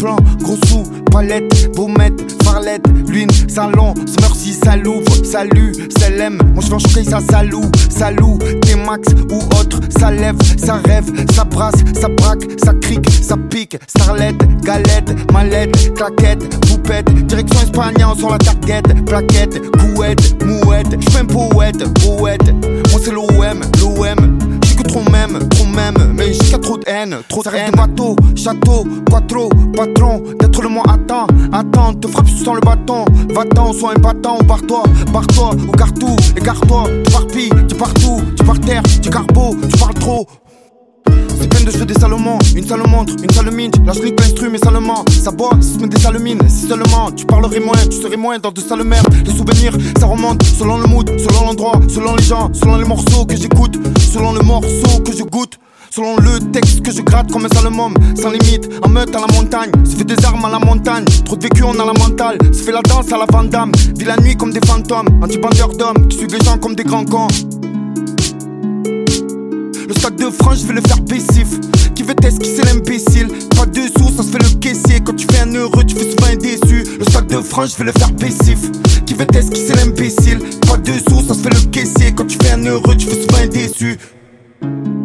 plan, gros sous, palette, baumette, farlette, lune, salon, Smurfy, ça l'ouvre, salut, CLM, moi je vais en choquer, ça salou, T-Max ou autre, ça lève, ça rêve, ça brasse, ça braque, ça crique, ça pique, starlet, galette, mallette, claquette, poupette, direction espagnole sur la target, plaquette, couette, mouette, j'fais un poète, moi c'est l'OM, j'ai que trop même, mais j'ai qu'à trop de haine, trop de haine. De bateau, château, quattro, patron, d'être le moins attends, te frappe sans le bâton, va-t'en, sois un battant, barre-toi, ou cartou, égare-toi, tu parpilles, tu partout, tu par terre, tu carbo, tu parles trop. C'est plein de jeux des salomons, une sale montre, une sale mine. Là je nique l'instru mais salement, ça boit, ça se met des salemines. Si seulement tu parlerais moins, tu serais moins dans de sales merdes. Les souvenirs, ça remonte selon le mood, selon l'endroit, selon les gens, selon les morceaux que j'écoute, selon le morceau que je goûte, selon le texte que je gratte comme un sale môme. Sans limite, en meute à la montagne, se fait des armes à la montagne. Trop de vécu on a la mentale, se fait la danse à la Van Damme. Vis la nuit comme des fantômes, anti-bandeurs d'hommes qui suivent les gens comme des grands cons. Le sac de francs, je vais le faire baissif. Qui veut esquisser l'imbécile? Pas de sous, ça se fait le caissier. Quand tu fais un heureux, tu fais souvent un déçu. Le sac de francs, je vais le faire baissif. Qui veut esquisser l'imbécile? Pas de sous, ça se fait le caissier. Quand tu fais un heureux, tu fais souvent un déçu.